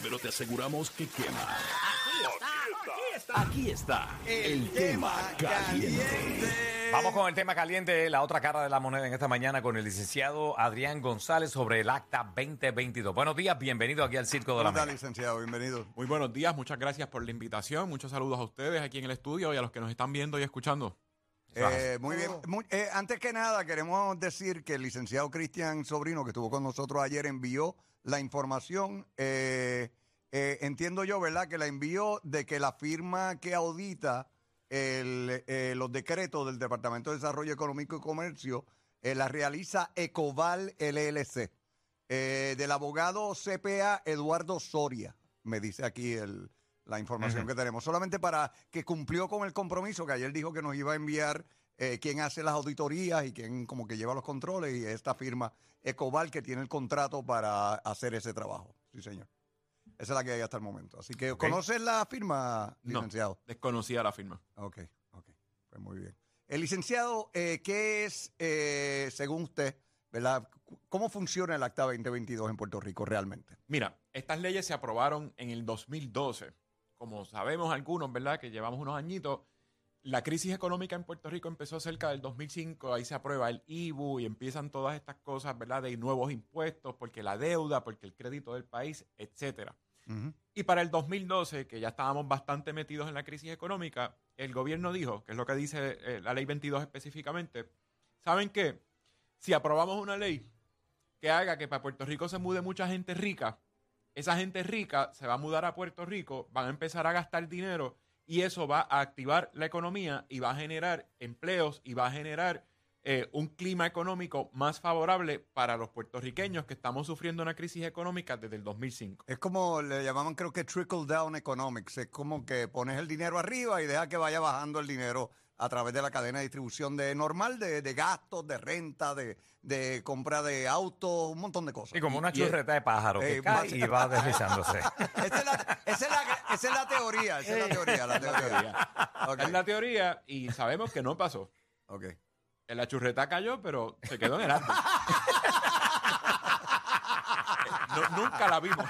pero te aseguramos que quema. Aquí está el tema caliente. Vamos con el tema caliente, la otra cara de la moneda en esta mañana con el licenciado Adrián González sobre el Acta 2022. Buenos días, bienvenido aquí al Circo de la ¿Cómo está, Mega. licenciado? Bienvenido. Muy buenos días, muchas gracias por la invitación. Muchos saludos a ustedes aquí en el estudio y a los que nos están viendo y escuchando. Muy bien. Antes que nada, queremos decir que el licenciado Cristian Sobrino, que estuvo con nosotros ayer, envió la información. Entiendo yo, ¿verdad?, que la envió de que la firma que audita los decretos del Departamento de Desarrollo Económico y Comercio la realiza Ecoval LLC, del abogado CPA Eduardo Soria, me dice aquí la información que tenemos. Solamente para que cumplió con el compromiso que ayer dijo que nos iba a enviar quién hace las auditorías y quién como que lleva los controles, y esta firma Ecoval que tiene el contrato para hacer ese trabajo. Sí, señor. Esa es la que hay hasta el momento. Así que, ¿conoces la firma, licenciado? No, desconocía la firma. Ok. Pues muy bien. El licenciado, ¿qué es, según usted, ¿verdad? ¿Cómo funciona el Acta 2022 en Puerto Rico realmente? Mira, estas leyes se aprobaron en el 2012. Como sabemos algunos, ¿verdad?, que llevamos unos añitos, la crisis económica en Puerto Rico empezó cerca del 2005, ahí se aprueba el IBU y empiezan todas estas cosas, ¿verdad?, de nuevos impuestos, porque la deuda, porque el crédito del país, etcétera. Y para el 2012, que ya estábamos bastante metidos en la crisis económica, el gobierno dijo, que es lo que dice la ley 22 específicamente, ¿saben qué? Si aprobamos una ley que haga que para Puerto Rico se mude mucha gente rica, esa gente rica se va a mudar a Puerto Rico, van a empezar a gastar dinero y eso va a activar la economía y va a generar empleos y va a generar un clima económico más favorable para los puertorriqueños que estamos sufriendo una crisis económica desde el 2005. Es como le llamaban, creo que trickle down economics. Es como que pones el dinero arriba y deja que vaya bajando el dinero a través de la cadena de distribución normal de gastos, de renta, de compra de autos, un montón de cosas. Y como una churreta de pájaro que cae y va deslizándose. Esa es la teoría. Esa es la teoría. Es la teoría y sabemos que no pasó. Ok. La churreta cayó, pero se quedó en el árbol. Nunca la vimos.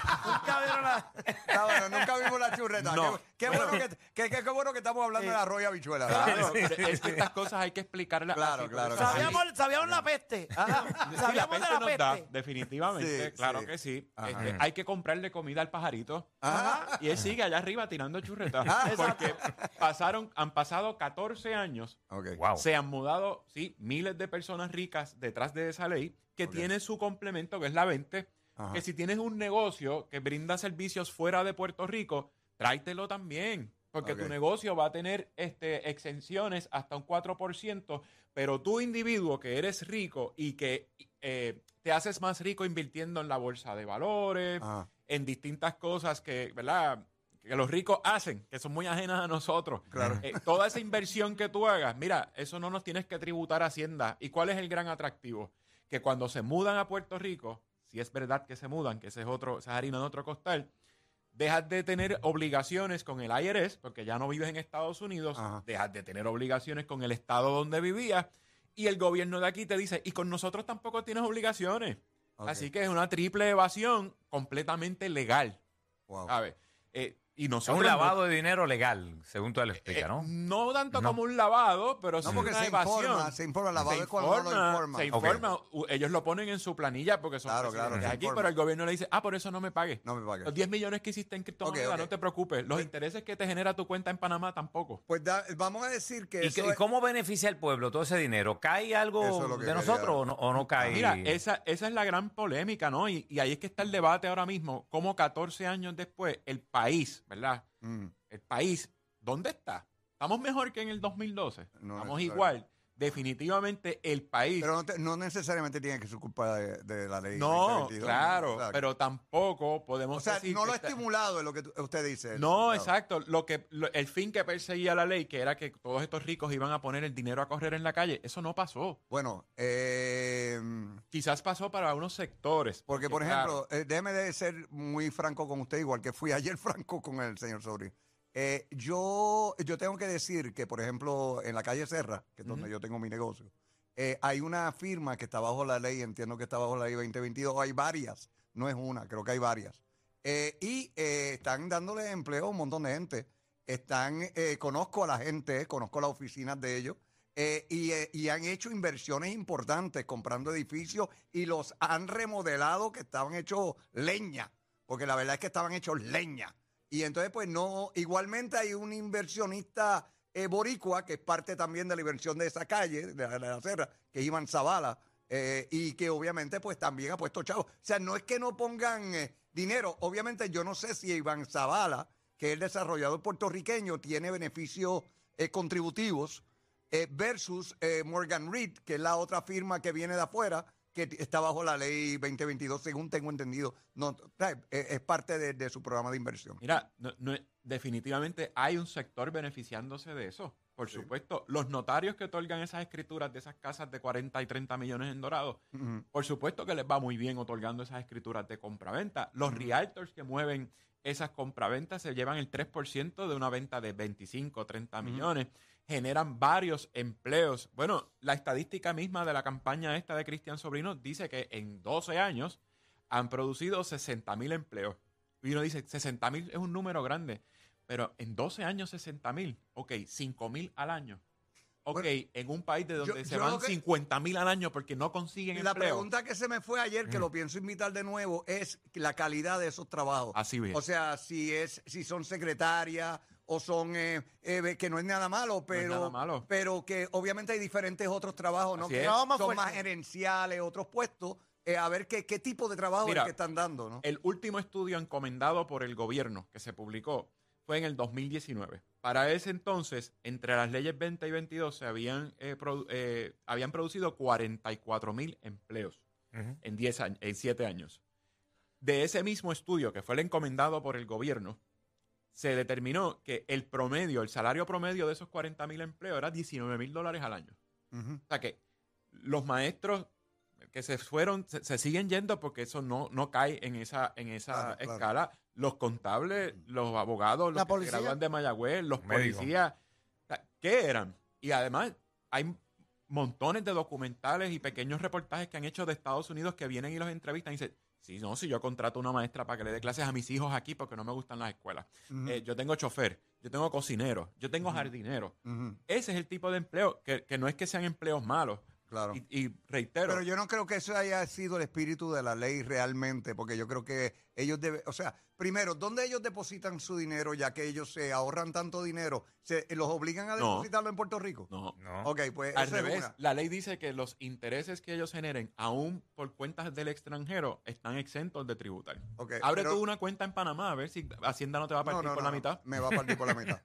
Nunca vimos la churreta. No. Qué bueno que estamos hablando de arroz y habichuela. Claro, es que estas cosas hay que explicarlas. Claro. Sabíamos la peste. La Sabíamos de peste la nos da, peste. definitivamente. Sí, claro sí. que sí. Ajá. Hay que comprarle comida al pajarito. Ajá. Y él sigue allá arriba tirando churretas. Porque han pasado 14 años. Ok. Wow. Se han mudado, sí, miles de personas ricas detrás de esa ley que tiene su complemento, que es la 20. Ajá. Que si tienes un negocio que brinda servicios fuera de Puerto Rico, tráetelo también. Porque Ok. tu negocio va a tener exenciones hasta un 4%, pero tú, individuo que eres rico y que te haces más rico invirtiendo en la bolsa de valores, Ajá. en distintas cosas que, ¿verdad?, que los ricos hacen, que son muy ajenas a nosotros. Claro. Toda esa inversión que tú hagas, mira, eso no nos tienes que tributar a Hacienda. ¿Y cuál es el gran atractivo? Que cuando se mudan a Puerto Rico, si es verdad que se mudan, que esa es harina de otro costal, dejas de tener obligaciones con el IRS, porque ya no vives en Estados Unidos, Ajá. dejas de tener obligaciones con el estado donde vivías, y el gobierno de aquí te dice, y con nosotros tampoco tienes obligaciones. Ok. Así que es una triple evasión completamente legal. Wow. ¿Sabes? Y Es nosotros un lavado de dinero legal, según tú lo explicas, ¿no? no tanto No. como un lavado, pero sí No, porque una se evasión. informa. Lavado es cuando no lo informa. Se informa. Ellos lo ponen en su planilla porque son Claro, residentes se aquí, informa. pero el gobierno le dice, por eso no me pagues. No me pagues. Los 10 millones que hiciste en criptomonedas, Ok. no te preocupes. Los Pues- intereses que te genera tu cuenta en Panamá tampoco. Pues vamos a decir que ¿Y, eso y cómo beneficia al pueblo todo ese dinero? ¿Cae Eso algo es lo que de quería- nosotros o no cae? Mira, esa es la gran polémica, ¿no? Y ahí es que está el debate ahora mismo, cómo 14 años después el país, ¿verdad? Mm. El país, ¿dónde está? ¿Estamos mejor que en el 2012? No Estamos necesariamente. igual. Definitivamente el país... Pero no necesariamente tiene que ser culpa de la ley. No, 2022, claro, O sea, pero tampoco podemos o sea, decir no lo que ha está- estimulado, es lo que usted dice. No, Claro. exacto. El fin que perseguía la ley, que era que todos estos ricos iban a poner el dinero a correr en la calle, eso no pasó. Bueno, Quizás pasó para unos sectores. porque por claro, ejemplo, déjeme de ser muy franco con usted, igual que fui ayer franco con el señor Sobri. Yo tengo que decir que, por ejemplo, en la calle Serra, que es donde yo tengo mi negocio, hay una firma que está bajo la ley, entiendo que está bajo la ley 2022, hay varias, no es una, creo que hay varias, Están dándole empleo a un montón de gente. Conozco a la gente, conozco las oficinas de ellos. Y han hecho inversiones importantes comprando edificios y los han remodelado que estaban hechos leña, porque la verdad es que estaban hechos leña. Y entonces, pues no, igualmente hay un inversionista boricua que es parte también de la inversión de esa calle, de la acera, que es Iván Zavala, y que obviamente pues también ha puesto chavos. O sea, no es que no pongan dinero. Obviamente yo no sé si Iván Zavala, que es el desarrollador puertorriqueño, tiene beneficios contributivos, versus Morgan Reed, que es la otra firma que viene de afuera, que está bajo la ley 2022, según tengo entendido. No, es parte de su programa de inversión. Mira, definitivamente hay un sector beneficiándose de eso. Por supuesto, los notarios que otorgan esas escrituras de esas casas de 40 y 30 millones en Dorado, por supuesto que les va muy bien otorgando esas escrituras de compraventa. Los realtors que mueven esas compraventas se llevan el 3% de una venta de 25 o 30 millones. Generan varios empleos. Bueno, la estadística misma de la campaña esta de Cristian Sobrino dice que en 12 años han producido 60,000 empleos. Y uno dice, 60,000 es un número grande, pero en 12 años 60,000, ok, 5,000 al año. Ok, bueno, en un país de donde se van 50,000 al año porque no consiguen empleo. La pregunta que se me fue ayer, que lo pienso invitar de nuevo, es la calidad de esos trabajos. Así es. O sea, si son secretarias o son, que no es nada malo, pero, no es nada malo, pero que obviamente hay diferentes otros trabajos, ¿no? Que son más gerenciales, otros puestos. A ver qué tipo de trabajo es el que están dando, ¿no? El último estudio encomendado por el gobierno que se publicó fue en el 2019. Para ese entonces, entre las leyes 20 y 22, se habían producido 44,000 empleos en 7 años. De ese mismo estudio, que fue el encomendado por el gobierno, se determinó que el salario promedio de esos 40,000 empleos era $19,000 al año. O sea que los maestros que se fueron, se siguen yendo porque eso no cae en esa escala. Claro. Los contables, los abogados, los que se gradúan de Mayagüez, los policías, ¿qué eran? Y además hay montones de documentales y pequeños reportajes que han hecho de Estados Unidos que vienen y los entrevistan y dicen, si yo contrato una maestra para que le dé clases a mis hijos aquí porque no me gustan las escuelas. Yo tengo chofer, yo tengo cocinero, yo tengo jardinero. Ese es el tipo de empleo, que no es que sean empleos malos. Claro. Y reitero. Pero yo no creo que eso haya sido el espíritu de la ley realmente, porque yo creo que ellos deben, o sea, primero, ¿dónde ellos depositan su dinero ya que ellos se ahorran tanto dinero? ¿Los obligan a depositarlo en Puerto Rico? No. Ok, pues al revés, la ley dice que los intereses que ellos generen, aún por cuentas del extranjero, están exentos de tributar. Okay, Abre tú una cuenta en Panamá a ver si Hacienda no te va a partir por la mitad. Me va a partir por la mitad.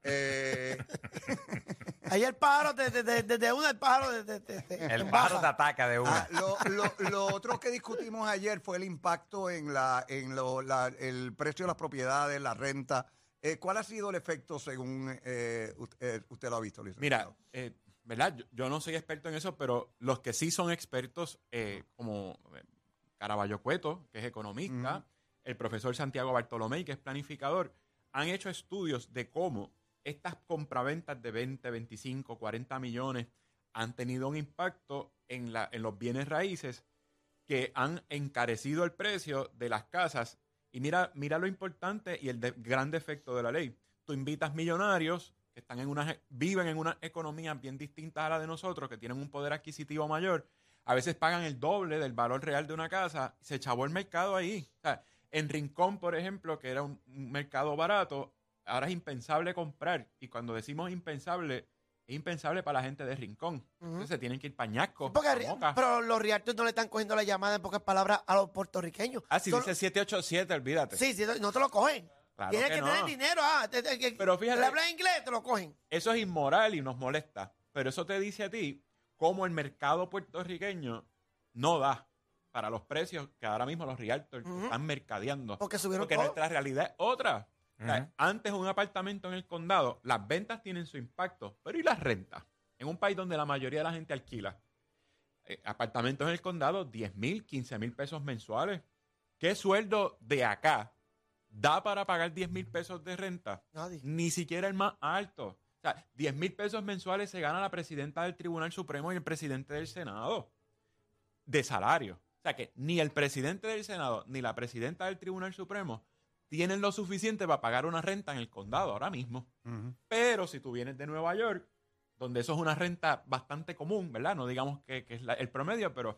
Ahí el pájaro, desde una, el pájaro... El pájaro te ataca de una. Lo otro que discutimos ayer fue el impacto en el precio de las propiedades, la renta. ¿Cuál ha sido el efecto según usted lo ha visto, licenciado? Mira, ¿verdad? Yo no soy experto en eso, pero los que sí son expertos, como Caraballo Cueto, que es economista, el profesor Santiago Bartolomé, que es planificador, han hecho estudios de cómo estas compraventas de 20, 25, 40 millones han tenido un impacto en los bienes raíces que han encarecido el precio de las casas. Y mira lo importante y el gran defecto de la ley. Tú invitas millonarios que están viven en unas economías bien distintas a la de nosotros, que tienen un poder adquisitivo mayor. A veces pagan el doble del valor real de una casa. Se chavó el mercado ahí. O sea, en Rincón, por ejemplo, que era un mercado barato, ahora es impensable comprar. Y cuando decimos impensable, es impensable para la gente de Rincón. Entonces se tienen que ir pañascos. Pero los realtors no le están cogiendo la llamada, en pocas palabras, a los puertorriqueños. Si dice 787, olvídate. Sí, no te lo cogen. Claro Tienes que no. tener dinero. Pero fíjate, le hablas inglés, te lo cogen. Eso es inmoral y nos molesta. Pero eso te dice a ti cómo el mercado puertorriqueño no da para los precios que ahora mismo los realtors están mercadeando. Porque subieron Porque nuestra realidad es otra. O sea, antes un apartamento en el condado, las ventas tienen su impacto, pero ¿y las rentas? En un país donde la mayoría de la gente alquila apartamentos en el condado, 10,000, 15,000 pesos mensuales. ¿Qué sueldo de acá da para pagar 10,000 pesos de renta? Nadie. Ni siquiera el más alto. O sea, 10,000 pesos mensuales se gana la presidenta del Tribunal Supremo y el presidente del Senado de salario. O sea que ni el presidente del Senado ni la presidenta del Tribunal Supremo tienen lo suficiente para pagar una renta en el condado ahora mismo. Ujú. Pero si tú vienes de Nueva York, donde eso es una renta bastante común, ¿verdad? No digamos que es el promedio, pero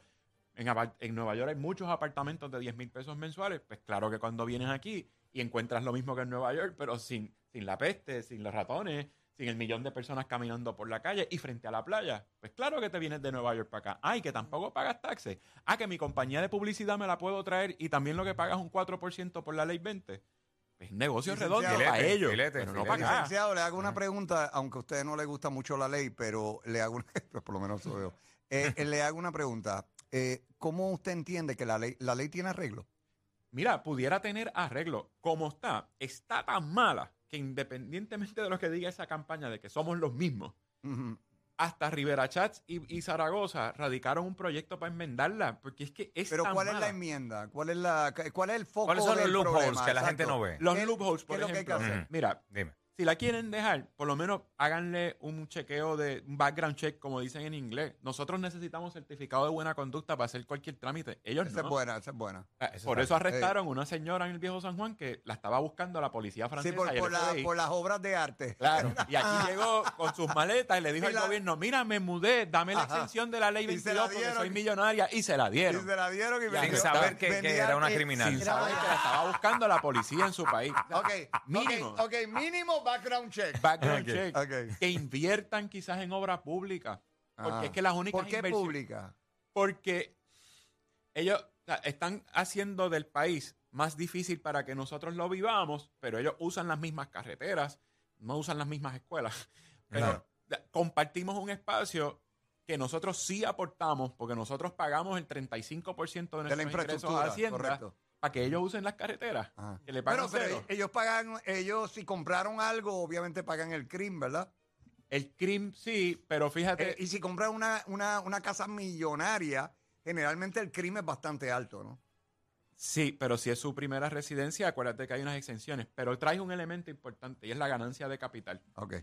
en Nueva York hay muchos apartamentos de 10 mil pesos mensuales. Pues claro que cuando vienes aquí y encuentras lo mismo que en Nueva York, pero sin la peste, sin los ratones, sin el millón de personas caminando por la calle y frente a la playa, pues claro que te vienes de Nueva York para acá. Ay, que tampoco pagas taxes. Ah, que mi compañía de publicidad me la puedo traer y también lo que pagas un 4% por la ley 20. Es un negocio Licenciado, redondo para ellos, filete, pero no filete. para acá. Licenciado, le hago una pregunta, aunque a usted no le gusta mucho la ley, pero le hago una, pues por lo menos eso veo. Le hago una pregunta. ¿Cómo usted entiende que la ley tiene arreglo? Mira, pudiera tener arreglo. Como está tan mala que independientemente de lo que diga esa campaña de que somos los mismos, Ujú. hasta Rivera Chats y Zaragoza radicaron un proyecto para enmendarla, porque es que es Pero tan ¿cuál es mala. la enmienda? ¿Cuál es el foco ¿Cuáles son los del loopholes problema? que la gente Exacto. no ve? Los ¿Qué- loopholes, qué por es lo que hay que ejemplo. hacer? Mira, Dime. si la quieren dejar, por lo menos háganle un chequeo de un background check, como dicen en inglés. Nosotros necesitamos certificado de buena conducta para hacer cualquier trámite. Ellos Esa no. es buena, esa es buena. Eso Por está eso arrestaron una señora en el Viejo San Juan que la estaba buscando la policía Sí, francesa por, y el por FBI. por las obras de arte. Claro. Y aquí llegó con sus maletas y le dijo Y al la- gobierno, mira, me mudé, dame la Ajá. exención de la ley Y se 22 la porque dieron. soy millonaria. Y se la Y dieron. se la dieron y Sin Sin vendió- saber que vendía- era una criminal. Sin saber que la estaba buscando la policía en su país. Ok, Mínimo. ok, mínimo background check. Background Ok. check. Ok. Que inviertan quizás en obras públicas. Porque Ah. es que las únicas ¿Por qué inversiones- pública? Porque ellos están haciendo del país más difícil para que nosotros lo vivamos, pero ellos usan las mismas carreteras, no usan las mismas escuelas. Pero Claro. compartimos un espacio que nosotros sí aportamos, porque nosotros pagamos el 35% de De la nuestros ingresos a infraestructura, Hacienda correcto. para que ellos usen las carreteras. Ajá. Que le pagan Pero cero. ellos pagan, ellos si compraron algo, obviamente pagan el crimen, ¿verdad? El crimen sí, pero fíjate, Y si compran una casa millonaria, generalmente el crimen es bastante alto, ¿no? sí, pero si es su primera residencia, acuérdate que hay unas exenciones, pero trae un elemento importante y es la ganancia de capital. Ok,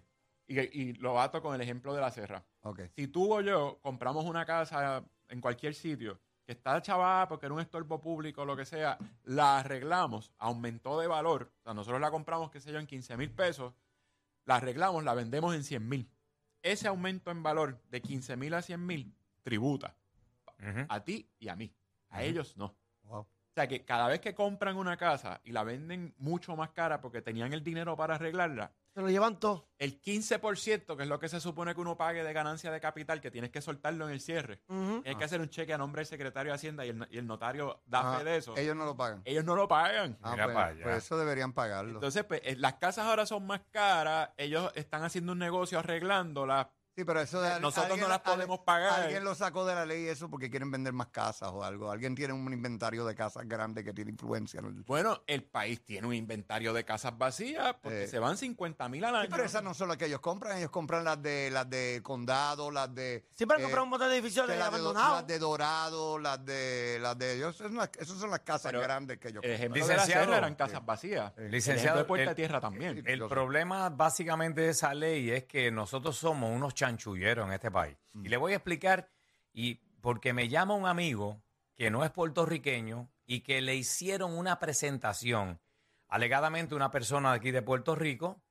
Y lo ato con el ejemplo de la Serra. ok. Si tú o yo compramos una casa en cualquier sitio que está chavada porque era un estorbo público o lo que sea, la arreglamos, aumentó de valor, o sea, nosotros la compramos, qué sé yo, en 15 mil pesos, la arreglamos, la vendemos en 100 mil. Ese aumento en valor de 15 mil a 100 mil tributa Ujú. a ti y a mí. A Ujú. ellos no. Wow. O sea que cada vez que compran una casa y la venden mucho más cara porque tenían el dinero para arreglarla, Se lo llevan todo. el 15%, que es lo que se supone que uno pague de ganancia de capital, que tienes que soltarlo en el cierre, Ujú. tienes que hacer un cheque a nombre del secretario de Hacienda y el notario da Ah, fe de eso. ellos no lo pagan. Ellos no lo pagan. Ah, Mira pues, para allá. pues eso deberían pagarlo. Entonces, pues, las casas ahora son más caras, ellos están haciendo un negocio arreglándolas. Sí, pero eso de Nosotros no las podemos pagar. Alguien lo sacó de la ley eso porque quieren vender más casas o algo. Alguien tiene un inventario de casas grande que tiene influencia en el... Bueno, el país tiene un inventario de casas vacías porque se van 50,000 al año. Sí, pero esas no son las que ellos compran las de condado, las de... Siempre han eh, comprado un montón de edificios las de abandonados. las de Dorado, las de ellos, esas son las casas Pero grandes que ellos El compran. ejemplo de la Licenciado. Serra eran casas vacías. Licenciado, El ejemplo de Puerta el- de Tierra también. El problema básicamente de esa ley es que nosotros somos unos chanchulleros en este país. Y le voy a explicar, y porque me llama un amigo que no es puertorriqueño y que le hicieron una presentación, alegadamente una persona de aquí de Puerto Rico,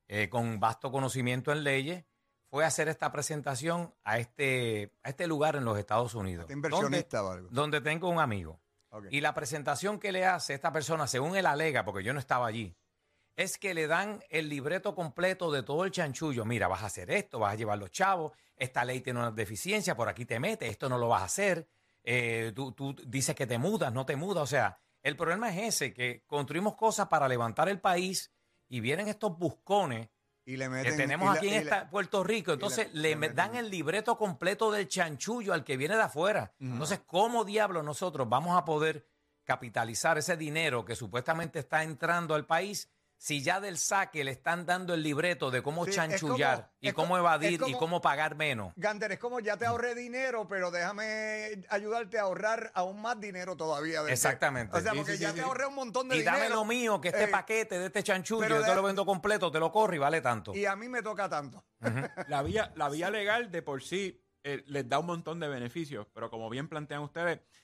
con vasto conocimiento en leyes, fue a hacer esta presentación a este lugar en los Estados Unidos. Este inversionista o algo. Donde tengo un amigo. Ok. Y la presentación que le hace esta persona, según él alega, porque yo no estaba allí, es que le dan el libreto completo de todo el chanchullo. Mira, vas a hacer esto, vas a llevar los chavos, esta ley tiene una deficiencia, por aquí te metes, esto no lo vas a hacer, tú dices que te mudas, no te mudas. O sea, el problema es ese, que construimos cosas para levantar el país y vienen estos buscones Y le que meten... tenemos aquí en Puerto Rico. Entonces le le dan meten- el libreto completo del chanchullo al que viene de afuera. Entonces, ¿cómo diablos nosotros vamos a poder capitalizar ese dinero que supuestamente está entrando al país si ya del saque le están dando el libreto de cómo Sí, es chanchullar como- y es cómo co- evadir es como- y cómo pagar menos? Gander, es como ya te ahorré dinero, pero déjame ayudarte a ahorrar aún más dinero todavía. Exactamente. O sea, Sí, porque sí, ya sí, te sí. ahorré un montón de Y dinero. dame lo mío, que este Eh, paquete de este chanchullo, pero yo te de- lo vendo completo, te lo corro y vale tanto. Y a mí me toca tanto. La vía legal de por sí les da un montón de beneficios, pero como bien plantean ustedes,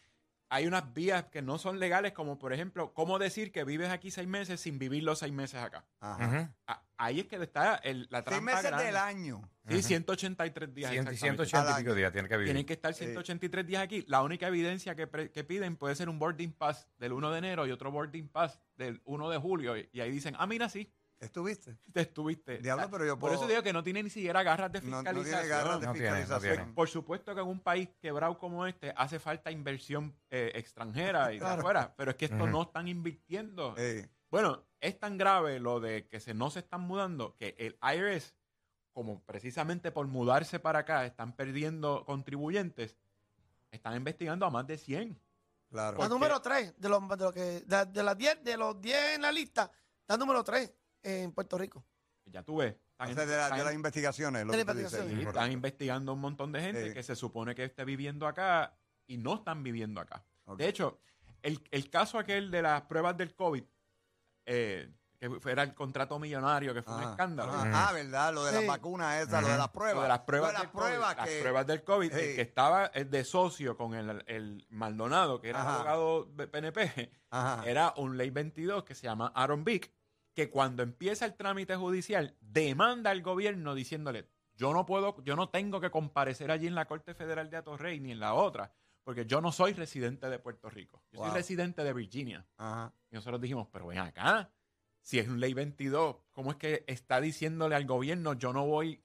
hay unas vías que no son legales, como por ejemplo, ¿cómo decir que vives aquí 6 meses sin vivir los 6 meses acá? Ajá. Ujú. Ahí es que está la 6 trampa meses grande. del año. Sí, 183 días. exactamente. 180 y Al pico año. días tiene que vivir. Tienen que estar 183 días aquí. La única evidencia que piden puede ser un boarding pass del 1 de enero y otro boarding pass del 1 de julio. Y ahí dicen, mira, sí, ¿Estuviste? te estuviste. Diablo, pero yo Por puedo- eso digo que no tiene ni siquiera garras de No, fiscalización. no tiene garras de No tiene, no fiscalización. tiene. Por supuesto que en un país quebrado como este hace falta inversión extranjera y de Claro. afuera, pero es que esto Ujú. no están invirtiendo. Eh, Bueno, es tan grave lo de que no se están mudando que el IRS, como precisamente por mudarse para acá, están perdiendo contribuyentes, están investigando a más de 100. claro. La ¿Por número 3 de las 10, de los 10 en la lista, está número 3 en Puerto Rico. Ya tú ves. O sea, de las investigaciones. Lo De que las tú dices. investigaciones. Sí, están investigando a un montón de gente que se supone que esté viviendo acá y no están viviendo acá. Ok. De hecho, el caso aquel de las pruebas del COVID, que era el contrato millonario, que fue un Ajá, escándalo. ajá. ¿Verdad? Lo de las Sí. vacunas esas, lo de las pruebas. Lo de las pruebas, Lo de del COVID, que... las pruebas del COVID, el Sí. que estaba de socio con el Maldonado, que era Ajá. abogado de PNP, Ajá. era un ley 22 que se llama Aaron Vick, que cuando empieza el trámite judicial demanda al gobierno diciéndole, yo no tengo que comparecer allí en la Corte Federal de Atorrey ni en la otra, porque yo no soy residente de Puerto Rico, yo soy Wow. residente de Virginia. Ajá. Y nosotros dijimos, pero ven acá, si es un ley 22, ¿cómo es que está diciéndole al gobierno, yo no voy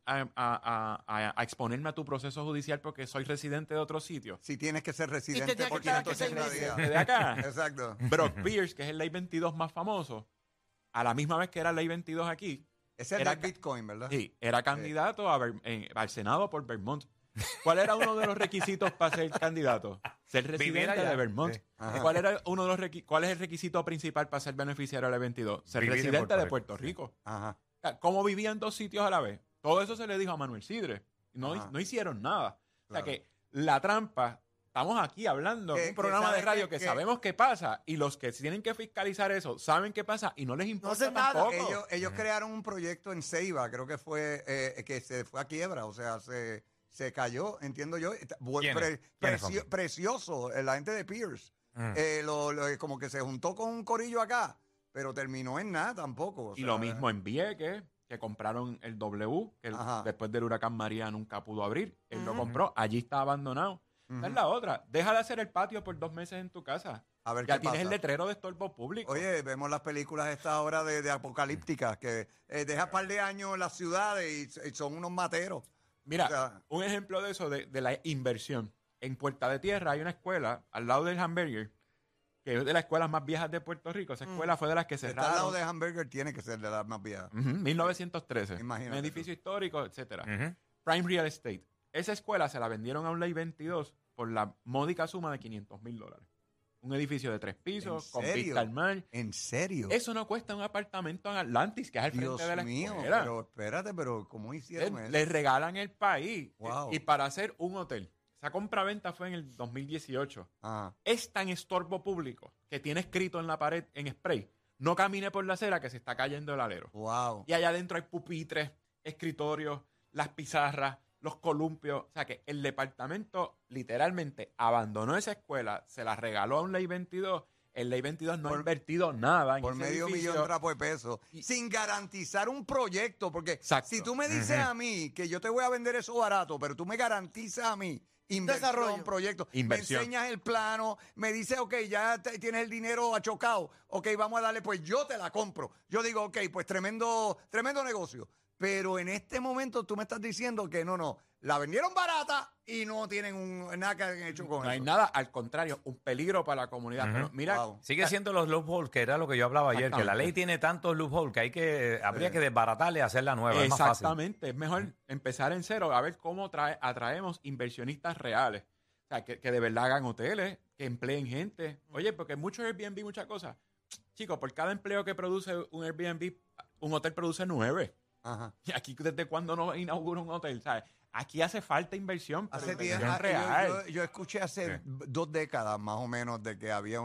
a exponerme a tu proceso judicial porque soy residente de otro sitio? Si tienes que ser residente tienes que por estar aquí 580 6 meses. días. De acá, Exacto. Brock Pierce, que es el ley 22 más famoso, a la misma vez que era ley 22 aquí, Ese es Era el ca- Bitcoin, ¿verdad? sí, era candidato al Senado por Vermont. ¿Cuál era uno de los requisitos para ser candidato? Ser Vivir residente allá. de Vermont. Sí. Ajá. ¿Cuál era uno de los ¿Cuál es el requisito principal para ser beneficiario de la 22? Ser Vivir en residente Puerto de Rico. Puerto Rico. Ajá. ¿Cómo vivía en 2 sitios a la vez? Todo eso se le dijo a Manuel Sidre. Ajá. No hicieron nada. O sea Claro. que la trampa, estamos aquí hablando Que- en un que programa sabe de radio que- que, que- sabemos qué pasa y los que tienen que fiscalizar eso saben qué pasa y no les importa hacen nada. tampoco. Ellos crearon un proyecto en Ceiba, creo que fue que se fue a quiebra, o sea, se cayó, entiendo yo. ¿Quiénes? ¿Quiénes son? Precioso, la gente de Pierce. Mm. Como que se juntó con un corillo acá, pero terminó en nada tampoco. o Y sea, lo mismo en Vieques, que compraron el W, que Ajá. después del huracán María nunca pudo abrir. Él lo Ujú. compró, allí está abandonado. Ujú. Esa es la otra. Deja de hacer el patio por 2 meses en tu casa. A ver Ya qué tienes pasa. el letrero de estorbo público. Oye, vemos las películas estas ahora de apocalípticas, que deja un par de años en las ciudades y son unos materos. Mira, o sea- un ejemplo de eso, de la inversión. En Puerta de Tierra hay una escuela al lado del Hamburger, que es de las escuelas más viejas de Puerto Rico. Esa escuela fue de las que Está al lado cerraron. de Hamburger, tiene que ser de las más viejas. Ujú, 1913. Imagínate Un edificio histórico, etcétera. Ujú. Prime Real Estate. Esa escuela se la vendieron a un ley 22 por la módica suma de $500,000. Un edificio de 3 pisos, ¿En con serio? vista al mar. ¿En serio? Eso no cuesta un apartamento en Atlantis, que es al frente Dios de la mío, escuela. pero espérate, pero ¿cómo hicieron eso? Le regalan el país. Wow. Y para hacer un hotel. Esa compraventa fue en el 2018. Ah, Es tan estorbo público que tiene escrito en la pared en spray: no camine por la acera que se está cayendo el alero. wow. Y allá adentro hay pupitres, escritorios, las pizarras, los columpios. O sea que el departamento literalmente abandonó esa escuela, se la regaló a un ley 22. El ley 22 no ha invertido nada en Por ese medio edificio. millón de trapos de pesos, sin garantizar un proyecto, porque Exacto. si tú me dices a mí que yo te voy a vender eso barato, pero tú me garantizas a mí inversión, Desarrollo. proyecto, Inversión. me enseñas el plano, me dices, ok, ya tienes el dinero achocado, ok, vamos a darle, pues yo te la compro. Yo digo, ok, pues tremendo negocio. Pero en este momento tú me estás diciendo que no, la vendieron barata y no tienen nada que hayan hecho con No hay eso. nada, al contrario, un peligro para la comunidad. Ujú. Pero mira, Wow. Sigue siendo los loopholes, que era lo que yo hablaba ayer, que la Exactamente. ley tiene tantos loopholes que habría que desbaratarle y hacerla nueva. Es más fácil. exactamente, es mejor empezar en cero, a ver cómo atraemos inversionistas reales. O sea, que de verdad hagan hoteles, que empleen gente. Oye, porque muchos Airbnb, muchas cosas. Chicos, por cada empleo que produce un Airbnb, un hotel produce 9. Ajá. Y aquí, ¿desde cuándo no inaugura un hotel? ¿Sabes? Aquí hace falta inversión, pero Hace inversión tiempo, real. yo escuché hace Sí. 2 décadas más o menos de que había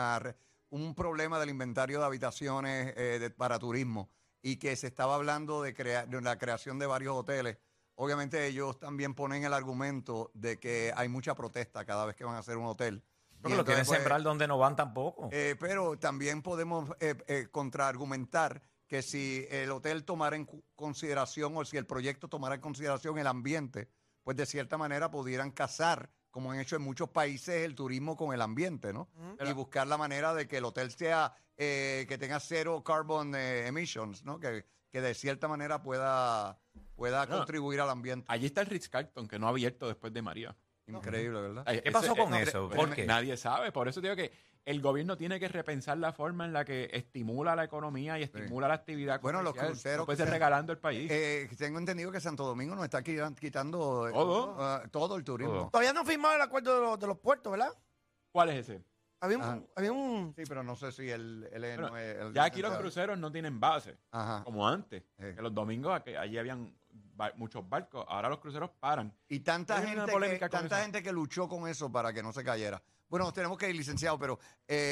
un problema del inventario de habitaciones para turismo y que se estaba hablando de la creación de varios hoteles. Obviamente ellos también ponen el argumento de que hay mucha protesta cada vez que van a hacer un hotel Porque lo quieren sembrar donde no van tampoco. Pero también podemos contraargumentar que si el hotel tomara en consideración o si el proyecto tomara en consideración el ambiente, pues de cierta manera pudieran casar, como han hecho en muchos países, el turismo con el ambiente, ¿no? Y buscar la manera de que el hotel sea, que tenga cero carbon emissions, ¿no? Que de cierta manera pueda contribuir al ambiente. Allí está el Ritz-Carlton, que no ha abierto después de María. Increíble, ¿verdad? ¿Qué pasó con eso? ¿Por qué? Nadie sabe. Por eso digo que el gobierno tiene que repensar la forma en la que estimula la economía y estimula la actividad Bueno, los comercial. cruceros No puede que ser regalando el país. tengo entendido que Santo Domingo nos está quitando todo el turismo. Todo. Todavía no han firmado el acuerdo de los puertos, ¿verdad? ¿Cuál es ese? Había un Sí, pero no sé si Bueno, ya aquí los cruceros no tienen base, Ajá. como antes. Que los domingos allí habían muchos barcos. Ahora los cruceros paran. Y tanta Hay una polémica con eso. gente que luchó con eso para que no se cayera. Bueno, nos tenemos que ir, licenciado, pero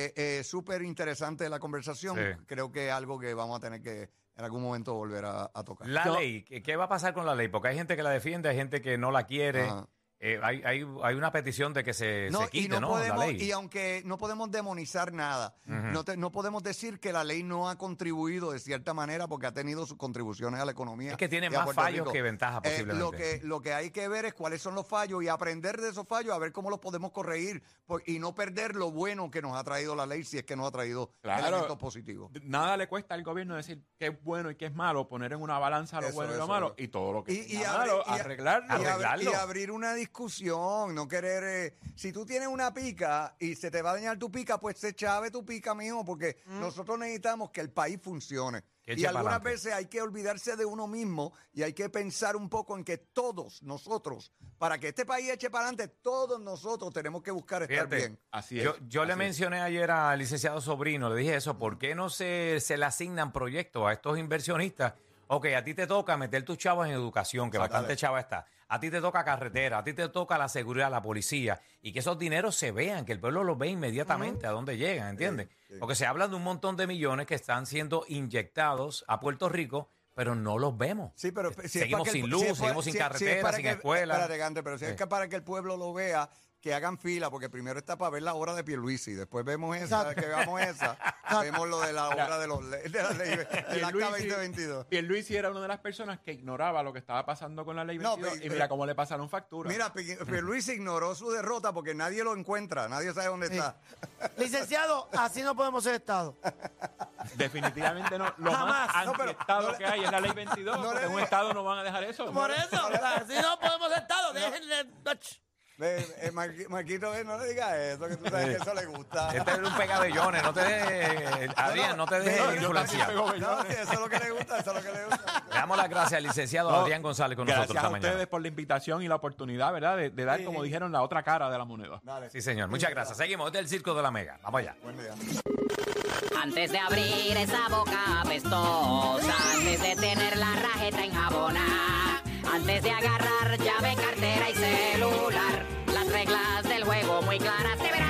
súper interesante la conversación. Sí. Creo que es algo que vamos a tener que en algún momento volver a tocar. La ley, ¿qué va a pasar con la ley? Porque hay gente que la defiende, hay gente que no la quiere. Ajá. Hay una petición de que se y quite, ¿no? podemos, la ley. y aunque no podemos demonizar nada, no podemos decir que la ley no ha contribuido de cierta manera porque ha tenido sus contribuciones a la economía. Es que tiene y a más Puerto fallos Rico. que ventajas, posiblemente. Lo que hay que ver es cuáles son los fallos y aprender de esos fallos, a ver cómo los podemos corregir y no perder lo bueno que nos ha traído la ley si es que nos ha traído elementos positivos. Nada le cuesta al gobierno decir qué es bueno y qué es malo, poner en una balanza lo bueno y lo malo, y todo lo que es malo, arreglarlo. Y abrir una discusión, no querer... si tú tienes una pica y se te va a dañar tu pica, pues se chave tu pica, mijo, porque nosotros necesitamos que el país funcione. Y algunas veces hay que olvidarse de uno mismo y hay que pensar un poco en que todos nosotros, para que este país eche para adelante, todos nosotros tenemos que buscar estar bien. Así es. Yo le mencioné ayer al licenciado Sobrino, le dije eso, ¿por qué no se le asignan proyectos a estos inversionistas? Ok, a ti te toca meter tus chavos en educación, que bastante chava está. A ti te toca carretera, a ti te toca la seguridad, la policía, y que esos dineros se vean, que el pueblo los ve inmediatamente a dónde llegan, ¿entiendes? Porque se habla de un montón de millones que están siendo inyectados a Puerto Rico, pero no los vemos. Sí, pero seguimos sin luz, seguimos sin carretera, sin escuela. Espérate, Gante, pero si es que para que el pueblo lo vea, que hagan fila, porque primero está para ver la obra de Pierluisi, después vemos esa, que veamos esa, vemos lo de la obra de la ley, del Acta 2022. Pierluisi era una de las personas que ignoraba lo que estaba pasando con la ley 22 y mira cómo le pasaron facturas. Mira, Pierluisi ignoró su derrota porque nadie lo encuentra, nadie sabe dónde está. Licenciado, así no podemos ser Estado. Definitivamente no. Lo Jamás. más anti-Estado que hay es la ley 22, porque en un Estado no van a dejar eso. Por eso, así no podemos ser Estado. Déjenle... Marquito, no le digas eso, que tú sabes que eso le gusta. Este es un pegabellones, no te dejes, Adrián, no te dejes influenciar. No, sí, eso es lo que le gusta, eso es lo que le gusta. Le damos las gracias al licenciado Adrián González con nosotros Gracias esta a mañana. ustedes por la invitación y la oportunidad, ¿verdad? De dar, como dijeron, la otra cara de la moneda. Dale. Sí, señor. Muchas gracias. Seguimos. Este es el Circo de la Mega. Vamos allá. Buen día. Antes de abrir esa boca apestosa, antes de tener la rajeta enjabonada, antes de agarrar llave, cartera y celular, las reglas del juego muy claras te verán.